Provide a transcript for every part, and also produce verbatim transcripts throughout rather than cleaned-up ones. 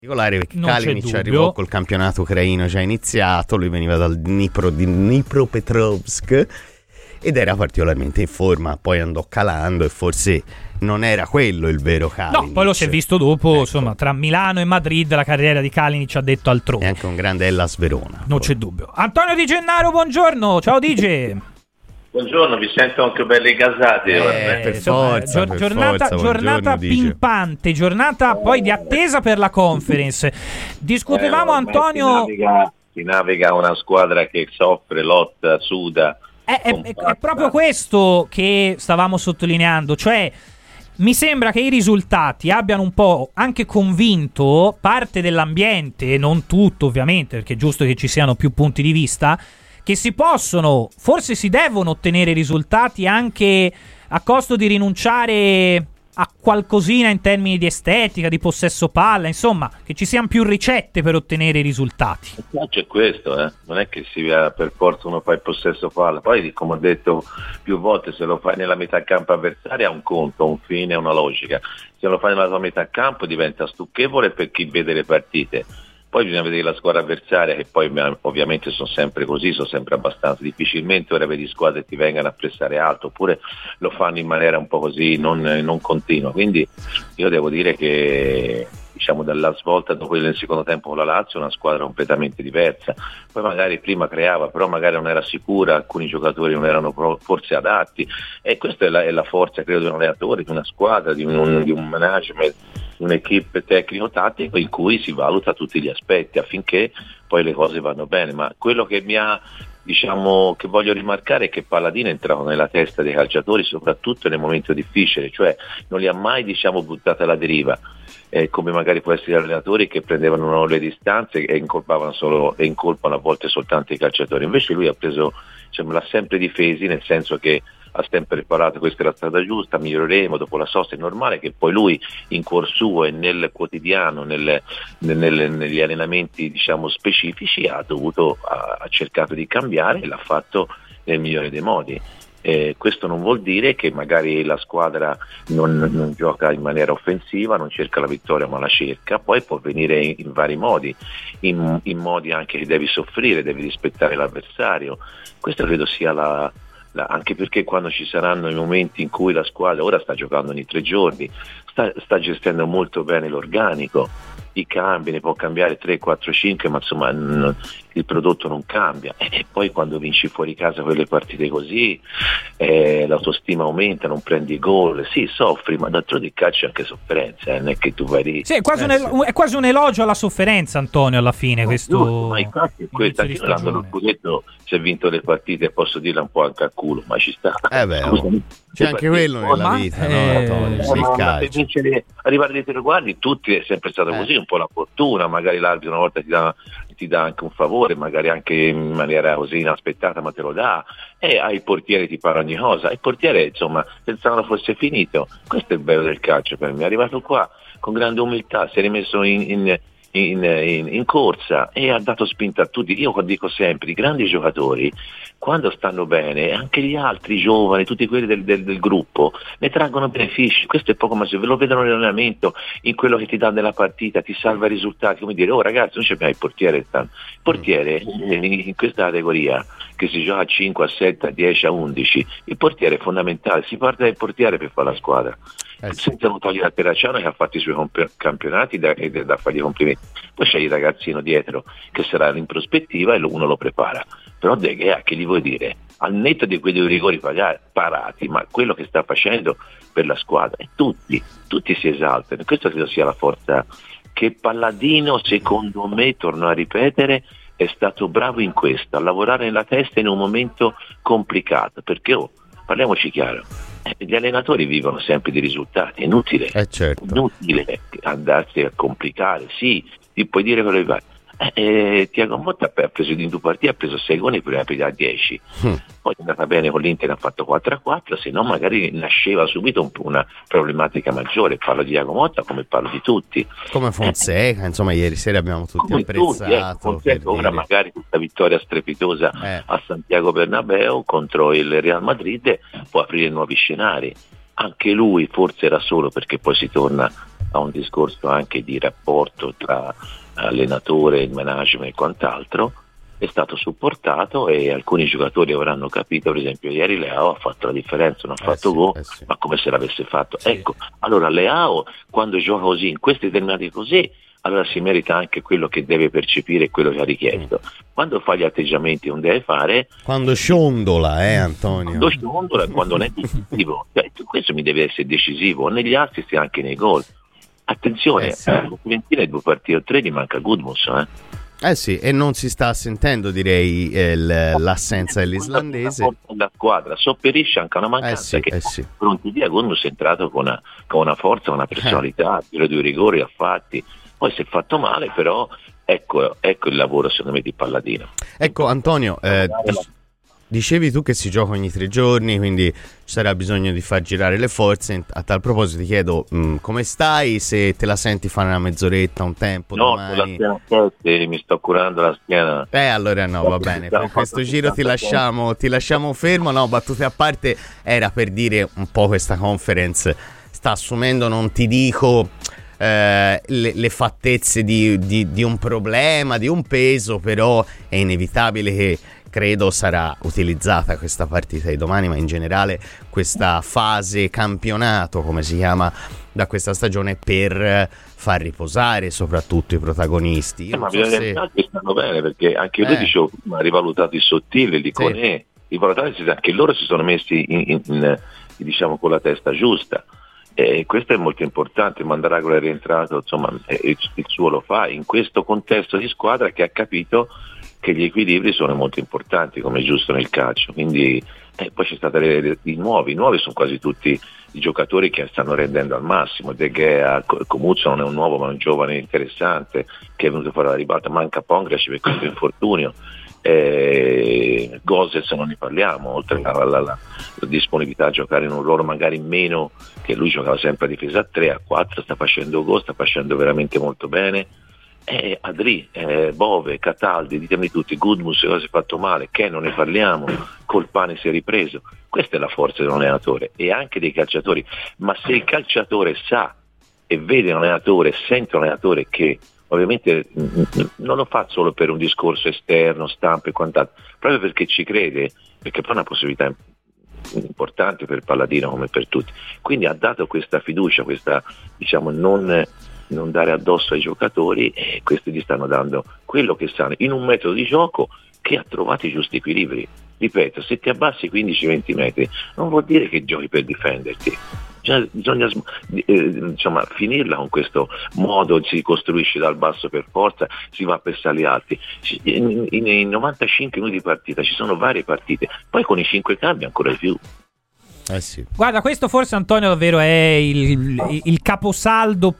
particolare perché Non c'è Kalinic dubbio. arrivò col campionato ucraino già iniziato, lui veniva dal Dnipro di Dnipropetrovsk ed era particolarmente in forma, poi andò calando e forse non era quello il vero Kalinic. No, poi lo si è visto dopo, Ecco. insomma, tra Milano e Madrid la carriera di Kalinic ha detto altrove. È anche un grande Hellas Verona. Non c'è dubbio. Antonio Di Gennaro, buongiorno. Ciao D J. Buongiorno, vi sento anche belli casati. Eh, ora. per insomma, forza, gior- per giornata, forza, giornata buongiorno, dice. pimpante, giornata poi di attesa per la conference. Discutevamo, Eh, Antonio. Si naviga, si naviga una squadra che soffre, lotta, suda. È, è- è- è proprio questo che stavamo sottolineando, cioè mi sembra che i risultati abbiano un po' anche convinto parte dell'ambiente, non tutto ovviamente, perché è giusto che ci siano più punti di vista, che si possono, forse si devono ottenere risultati anche a costo di rinunciare a qualcosina in termini di estetica, di possesso palla, insomma, che ci siano più ricette per ottenere i risultati. Il calcio è questo, eh? Non è che si via per forza uno fa il possesso palla, poi come ho detto più volte, se lo fai nella metà campo avversaria ha un conto, un fine, una logica, se lo fai nella tua metà campo diventa stucchevole per chi vede le partite. Poi bisogna vedere la squadra avversaria, che poi ovviamente sono sempre così, sono sempre abbastanza. Difficilmente ora vedi squadre che ti vengano a pressare alto, oppure lo fanno in maniera un po' così, non, non continua. Quindi io devo dire che, diciamo, dalla svolta dopo il secondo tempo con la Lazio è una squadra completamente diversa. Poi magari prima creava, però magari non era sicura, alcuni giocatori non erano forse adatti, e questa è la, è la forza, credo, di un allenatore, di una squadra, di un, di un management, un'equipe tecnico-tattico in cui si valuta tutti gli aspetti affinché poi le cose vanno bene. Ma quello che mi ha, diciamo, che voglio rimarcare è che Palladino è entrato nella testa dei calciatori soprattutto nel momento difficile, cioè non li ha mai, diciamo, buttati alla deriva, eh, come magari può essere gli allenatori che prendevano le distanze e incolpavano solo e incolpano a volte soltanto i calciatori. Invece lui ha preso, diciamo, l'ha sempre difesi, nel senso che ha sempre preparato, questa è la strada giusta, miglioreremo dopo la sosta. È normale che poi lui in cuor suo e nel quotidiano, nel, nel, negli allenamenti, diciamo, specifici ha dovuto, ha, ha cercato di cambiare e l'ha fatto nel migliore dei modi. Eh, questo non vuol dire che magari la squadra non, non gioca in maniera offensiva, non cerca la vittoria ma la cerca, poi può venire in, in vari modi, in, in modi anche che devi soffrire, devi rispettare l'avversario. Questo credo sia la La, anche perché quando ci saranno i momenti in cui la squadra ora sta giocando ogni tre giorni, sta, sta gestendo molto bene l'organico, i cambi, ne può cambiare tre, quattro, cinque, ma insomma n- il prodotto non cambia, e, e poi quando vinci fuori casa quelle partite così, eh, l'autostima aumenta, non prendi gol, sì, soffri, ma d'altronde il calcio è anche sofferenza, eh, non è che tu vai lì. Sì, è quasi, eh, un, el- è quasi un elogio alla sofferenza, Antonio, alla fine. Questo giusto, ma infatti è questo, anche l'anno lo scudetto, si è vinto le partite, posso dirla un po' anche a culo, ma ci sta. Eh beh, oh. Scusami, C'è anche quello nella ma- vita, eh, no, Antonio? eh, Sì, il ma per calcio. vincere, arrivare ai traguardi tutti è sempre stato Eh. così, un po' la fortuna, magari l'arbitro una volta ti dà, ti dà anche un favore, magari anche in maniera così inaspettata, ma te lo dà, e ai portieri ti parla ogni cosa. Il portiere, insomma, pensavano fosse finito. Questo è il bello del calcio per me, è arrivato qua con grande umiltà, si è rimesso in, in In, in, in corsa e ha dato spinta a tutti. Io dico sempre, i grandi giocatori quando stanno bene, anche gli altri giovani, tutti quelli del, del, del gruppo ne traggono benefici. Questo è poco, ma se ve lo vedono nell'allenamento, in quello che ti dà nella partita, ti salva i risultati, come dire, oh ragazzi, noi abbiamo il portiere, il portiere in, in questa categoria che si gioca a cinque, a sette, a dieci, a undici, il portiere è fondamentale, si parte dal portiere per fare la squadra. Eh sì. Senza non togliere a Terracciano che ha fatto i suoi comp- campionati da, e da fargli i complimenti. Poi c'è il ragazzino dietro che sarà in prospettiva e uno lo prepara. Però De Gea, che gli vuoi dire? Al netto di quei due rigori pagati, parati, ma quello che sta facendo per la squadra, e tutti, tutti si esaltano. Questo credo sia la forza che Palladino, secondo me, torno a ripetere, è stato bravo in questo, a lavorare nella testa in un momento complicato, perché oh, parliamoci chiaro, gli allenatori vivono sempre di risultati, è inutile, Eh certo. inutile andarsi a complicare, sì, ti puoi dire quello che vai. Eh, eh, Thiago Motta ha preso in due partite, ha preso sei gol e prima a dieci, Mm. poi è andata bene con l'Inter, ha fatto quattro a quattro, se no magari nasceva subito un po' una problematica maggiore. Parlo di Thiago Motta come parlo di tutti, Come Fonseca, insomma, ieri sera abbiamo tutti come tutti, eh, apprezzato. Fonseca, per ora dire. magari questa vittoria strepitosa Eh. a Santiago Bernabéu contro il Real Madrid può aprire nuovi scenari. anche lui forse era solo, perché poi si torna a un discorso anche di rapporto tra allenatore, il management e quant'altro, è stato supportato e alcuni giocatori avranno capito. Per esempio ieri Leao ha fatto la differenza, non ha Eh fatto sì, gol, eh sì. ma come se l'avesse fatto. Sì. Ecco, allora Leao quando gioca così, in questi determinati così, allora si merita anche quello che deve percepire e quello che ha richiesto. Mm. Quando fa gli atteggiamenti non deve fare, quando sciondola, eh Antonio, quando sciondola, quando non è decisivo, cioè, questo mi deve essere decisivo negli assist e anche nei gol. Attenzione, eh sì. eh, Fiorentina due partite o tre gli manca Gudmunds, eh. Eh sì, e non si sta sentendo, direi, eh, l'assenza dell'islandese. La squadra sopperisce anche a una mancanza, eh sì, che eh sì. Pronti via Gudmunds è entrato con una, con una forza, una personalità, tiro due rigori li ha fatti, poi si è fatto male, però ecco, ecco il lavoro secondo me di Palladino. Ecco Antonio, eh, dicevi tu che si gioca ogni tre giorni, quindi ci sarà bisogno di far girare le forze. A tal proposito ti chiedo mh, come stai, se te la senti fare una mezz'oretta, un tempo no, domani. La schiena forte, mi sto curando la schiena. Eh allora no, va bene, per questo giro ti lasciamo, ti lasciamo fermo. No, battute a parte, era per dire un po' questa conference sta assumendo, non ti dico eh, le, le fattezze di, di, di un problema, di un peso, però è inevitabile che credo sarà utilizzata questa partita di domani, ma in generale questa fase campionato, come si chiama, da questa stagione, per far riposare soprattutto i protagonisti. Io eh, ma so se... che stanno bene, perché anche lui eh. dicevo prima, ha rivalutato il Sottile, l'Iconè, sì. I valutati, anche loro si sono messi in, in, in, diciamo con la testa giusta. E questo è molto importante. Mandragola è rientrato, insomma il, il suo lo fa in questo contesto di squadra che ha capito che gli equilibri sono molto importanti, come è giusto nel calcio. Quindi eh, poi c'è stata i nuovi, i nuovi sono quasi tutti i giocatori che stanno rendendo al massimo. De Gea, Comuzzo non è un nuovo ma è un giovane interessante che è venuto fuori alla ribalta, manca Pongrac per questo infortunio, eh, Gozes non ne parliamo, oltre alla, alla, alla disponibilità a giocare in un ruolo magari meno, che lui giocava sempre a difesa a tre, a quattro, sta facendo gol, sta facendo veramente molto bene. Eh, Adri, eh, Bove, Cataldi, ditemi tutti, Gudmunds cosa si è fatto male, che non ne parliamo, Colpane si è ripreso. Questa è la forza dell'allenatore e anche dei calciatori, ma se il calciatore sa e vede un allenatore, sente un allenatore che ovviamente non lo fa solo per un discorso esterno, stampa e quant'altro, proprio perché ci crede, perché poi è una possibilità importante per Palladino come per tutti, quindi ha dato questa fiducia, questa diciamo non non dare addosso ai giocatori, e questi gli stanno dando quello che sanno in un metodo di gioco che ha trovato i giusti equilibri. Ripeto, se ti abbassi quindici venti metri non vuol dire che giochi per difenderti, cioè, bisogna eh, insomma finirla con questo modo, si costruisce dal basso per forza, si va per sali alti. In, in, in novantacinque minuti di partita ci sono varie partite, poi con i cinque cambi ancora di più. Eh sì. Guarda, questo forse, Antonio, davvero è il, il, il caposaldo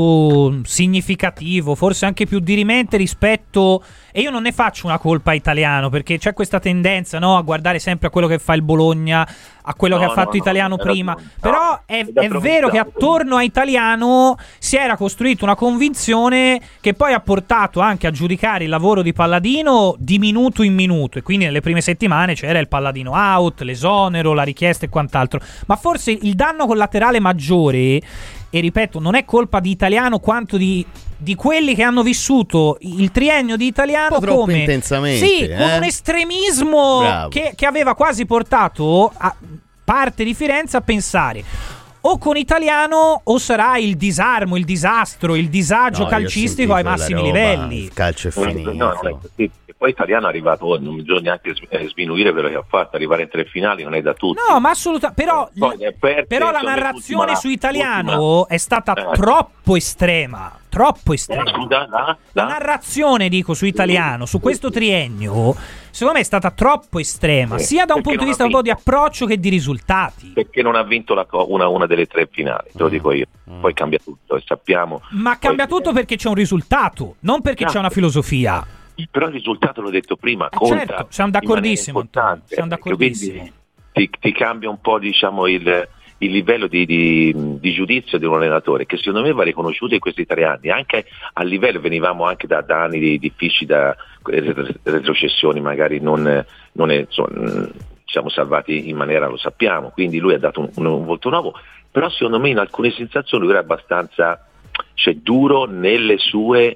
più significativo, forse anche più dirimente rispetto, e io non ne faccio una colpa Italiano, perché c'è questa tendenza, no, a guardare sempre a quello che fa il Bologna, a quello no, che ha fatto no, Italiano no, prima, no, però è, è, è vero che attorno a Italiano si era costruita una convinzione che poi ha portato anche a giudicare il lavoro di Palladino di minuto in minuto, e quindi nelle prime settimane c'era il Palladino out, l'esonero, la richiesta e quant'altro, ma forse il danno collaterale maggiore, e ripeto, non è colpa di Italiano quanto di, di quelli che hanno vissuto il triennio di Italiano un po' troppo come intensamente, sì, eh? con un estremismo che, che aveva quasi portato a parte di Firenze a pensare o con Italiano o sarà il disarmo, il disastro, il disagio no, calcistico ai massimi livelli. Il calcio è finito. No, no, sì. Poi Italiano è arrivato, non bisogna neanche sminuire quello che ha fatto, arrivare in tre finali non è da tutti. No, ma assolutamente, però, aperte, però la narrazione su Italiano è stata eh. troppo estrema, troppo estrema. Scusa, la, la narrazione, dico, su Italiano, su questo triennio, secondo me è stata troppo estrema, eh, sia da un punto di vista un po' di approccio che di risultati. Perché non ha vinto la, una, una delle tre finali, te lo mm. dico io. Mm. Poi cambia tutto, e sappiamo. Ma cambia poi, tutto perché c'è un risultato, non perché no. c'è una filosofia. Però il risultato, l'ho detto prima, eh conta. Certo, siamo d'accordissimo, siamo d'accordissimo. Ti, ti cambia un po', diciamo, il, il livello di, di, di giudizio di un allenatore, che secondo me va riconosciuto in questi tre anni, anche a livello, venivamo anche da, da anni difficili, da retrocessioni magari non, non è, insomma, siamo salvati in maniera, lo sappiamo, quindi lui ha dato un, un volto nuovo, però secondo me in alcune sensazioni lui era abbastanza, cioè, duro nelle sue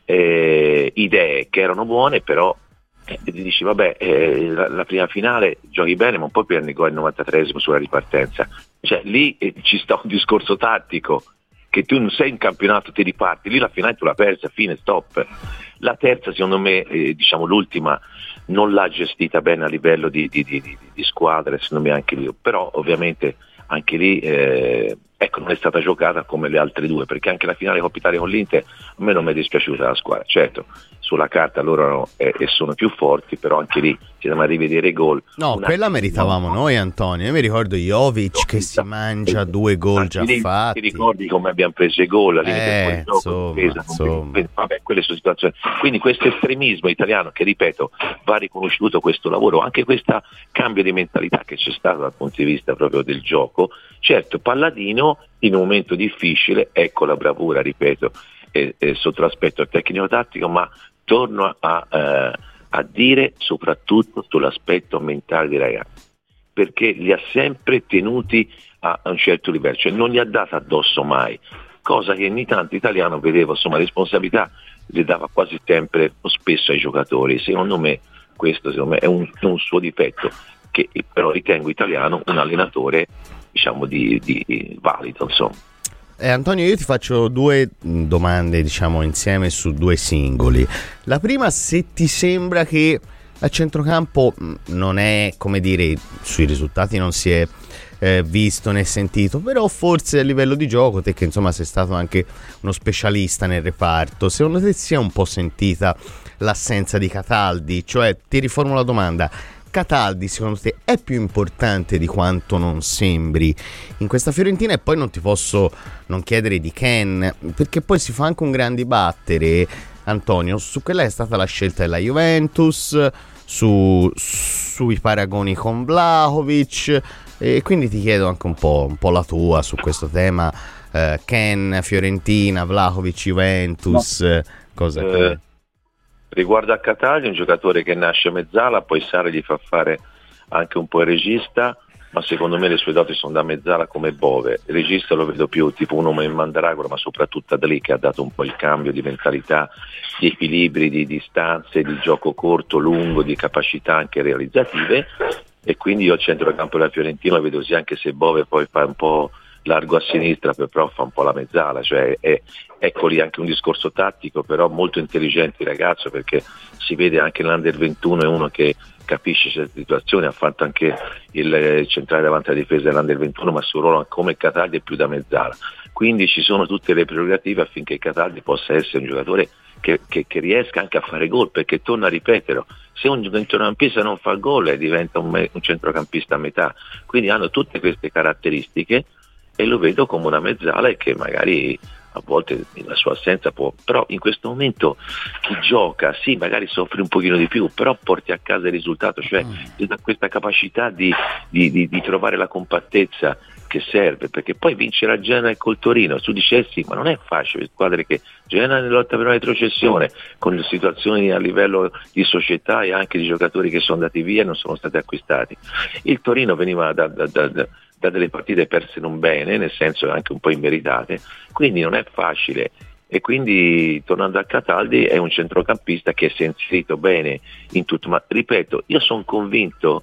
eh, idee, che erano buone, però eh, ti dici vabbè, eh, la, la prima finale giochi bene, ma un po' perdi il gol al novantatreesimo sulla ripartenza, cioè lì eh, ci sta un discorso tattico, che tu non sei in campionato, ti riparti, lì la finale tu l'ha persa, fine, stop. La terza secondo me, eh, diciamo l'ultima, non l'ha gestita bene a livello di, di, di, di, di squadre, secondo me anche lì, però ovviamente anche lì eh, ecco, non è stata giocata come le altre due, perché anche la finale Coppa Italia con l'Inter a me non mi è dispiaciuta la squadra, certo sulla carta loro erano, eh, e sono più forti, però anche lì ci dobbiamo rivedere i gol. No, Una... quella meritavamo no. noi, Antonio. Io mi ricordo Jovic che si mangia due gol già ti, fatti. Ti ricordi come abbiamo preso i gol? Eh, insomma, difesa, insomma. Vabbè, quelle sono situazioni. Quindi questo estremismo italiano, che ripeto, va riconosciuto questo lavoro, anche questo cambio di mentalità che c'è stato dal punto di vista proprio del gioco. Certo, Palladino in un momento difficile, ecco la bravura, ripeto, eh, eh, sotto l'aspetto tecnico-tattico, ma torno a, eh, a dire soprattutto sull'aspetto mentale dei ragazzi, perché li ha sempre tenuti a, a un certo livello, cioè non li ha dato addosso mai, cosa che ogni tanto italiano vedevo, insomma, responsabilità le dava quasi sempre o spesso ai giocatori. Secondo me questo secondo me è un, un suo difetto, che però ritengo italiano un allenatore, diciamo, di, di valido, insomma. Eh, Antonio, io ti faccio due domande, diciamo, insieme su due singoli. La prima, se ti sembra che a centrocampo non è, come dire, sui risultati non si è eh, visto né sentito, però forse a livello di gioco, te che insomma sei stato anche uno specialista nel reparto, secondo te si è un po' sentita l'assenza di Cataldi? Cioè, ti riformulo la domanda: Cataldi secondo te è più importante di quanto non sembri in questa Fiorentina? E poi non ti posso non chiedere di Ken, perché poi si fa anche un gran dibattere, Antonio, su quella che è stata la scelta della Juventus, su, sui paragoni con Vlahovic, e quindi ti chiedo anche un po', un po' la tua su questo tema, eh, Ken, Fiorentina, Vlahovic, Juventus, no. cosa eh. che... Riguardo a Cataldi, un giocatore che nasce a mezzala, poi Sarri gli fa fare anche un po' il regista, ma secondo me le sue doti sono da mezzala come Bove. Il regista lo vedo più tipo un uomo in Mandragora, ma soprattutto da lì che ha dato un po' il cambio di mentalità, di equilibri, di distanze, di gioco corto, lungo, di capacità anche realizzative, e quindi io al centrocampo della Fiorentina lo vedo così, anche se Bove poi fa un po' largo a sinistra, però fa un po' la mezzala, cioè è, ecco lì anche un discorso tattico, però molto intelligente il ragazzo, perché si vede anche l'Under ventuno è uno che capisce certe situazioni, ha fatto anche il centrale davanti alla difesa dell'Under ventuno, ma il suo ruolo come Cataldi è più da mezzala, quindi ci sono tutte le prerogative affinché Cataldi possa essere un giocatore che, che, che riesca anche a fare gol, perché torno a ripeterlo, se un centrocampista non fa gol diventa un, un centrocampista a metà, quindi hanno tutte queste caratteristiche e lo vedo come una mezzala, e che magari a volte la sua assenza può, però in questo momento chi gioca sì magari soffre un pochino di più, però porti a casa il risultato, cioè questa capacità di, di, di, di trovare la compattezza che serve, perché poi vincere a Genoa e col Torino, tu dicessi ma non è facile, squadre che Genoa nella lotta per una retrocessione, con le situazioni a livello di società e anche di giocatori che sono andati via e non sono stati acquistati. Il Torino veniva da, da, da, da da delle partite perse non bene, nel senso anche un po' immeritate, quindi non è facile, e quindi tornando a Cataldi è un centrocampista che si è inserito bene in tutto, ma ripeto, io sono convinto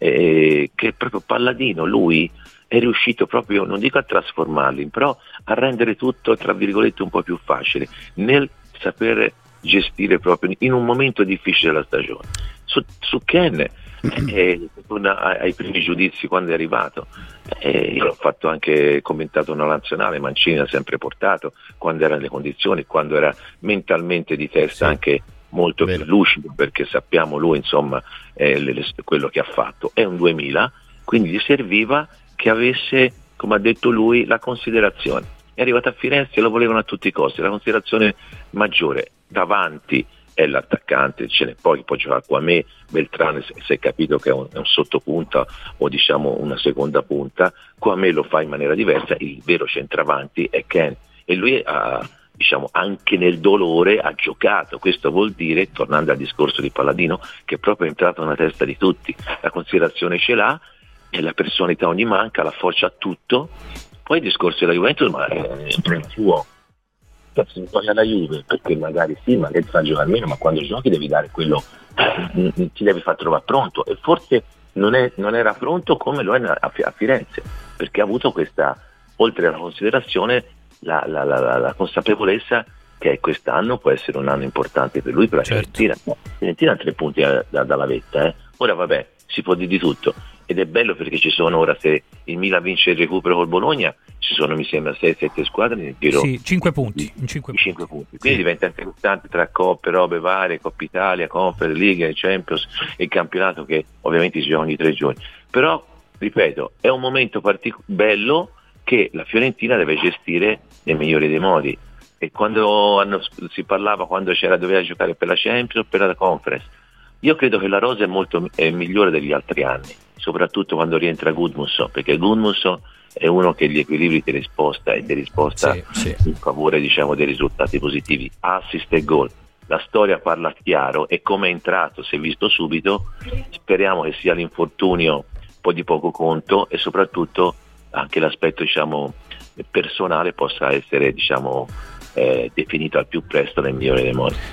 eh, che proprio Palladino lui è riuscito proprio, non dico a trasformarli, però a rendere tutto tra virgolette un po' più facile nel saper gestire proprio in un momento difficile della stagione. Su, su Ken eh, ai primi giudizi quando è arrivato, eh, io l'ho fatto anche commentato una nazionale, Mancini l'ha sempre portato quando era nelle condizioni, quando era mentalmente di testa, sì, anche molto Vero. più lucido, perché sappiamo lui insomma eh, le, le, quello che ha fatto, è un duemila, quindi gli serviva che avesse, come ha detto lui, la considerazione. È arrivato a Firenze e lo volevano a tutti i costi, la considerazione maggiore davanti è l'attaccante, ce n'è poi, poi gioca qua a me, Beltrane si è capito che è un, è un sottopunta o diciamo una seconda punta, qua a me lo fa in maniera diversa, il vero centravanti è Ken, e lui ha, diciamo anche nel dolore ha giocato. Questo vuol dire, tornando al discorso di Palladino, che è proprio entrato nella testa di tutti, la considerazione ce l'ha e la personalità ogni manca, la forza a tutto. Poi il discorso della Juventus, ma è un problema suo, si toglie alla Juve perché magari sì, magari fa giocare meno, ma quando giochi devi dare quello, ti devi far trovare pronto, e forse non, è, non era pronto come lo è a, a Firenze, perché ha avuto questa, oltre alla considerazione, la, la, la, la, la consapevolezza che quest'anno può essere un anno importante per lui, per la certo. Fiorentina. Fiorentina ha tre punti da, da, dalla vetta, eh. Ora vabbè, si può dire di tutto, ed è bello perché ci sono ora, se il Milan vince il recupero col Bologna, ci sono mi sembra sei sette squadre nel giro, sì, cinque punti, in cinque cinque punti. punti. Quindi sì. diventa interessante tra coppe, robe varie, Coppa Italia, Conference League, Champions e il campionato, che ovviamente si gioca ogni tre giorni. Però, ripeto, è un momento partic- bello che la Fiorentina deve gestire nel migliore dei modi. E quando hanno, si parlava, quando c'era, doveva giocare per la Champions, per la Conference, io credo che la rosa è molto è migliore degli altri anni, soprattutto quando rientra Gudmundsson, perché Gudmundsson è uno che gli equilibri ti risposta e ti risposta sì, sì. in favore, diciamo, dei risultati positivi, assist e gol. La storia parla chiaro, e come è entrato si è visto subito. Speriamo che sia l'infortunio un po' di poco conto, e soprattutto anche l'aspetto, diciamo, personale possa essere, diciamo, eh, definito al più presto nel migliore dei modi.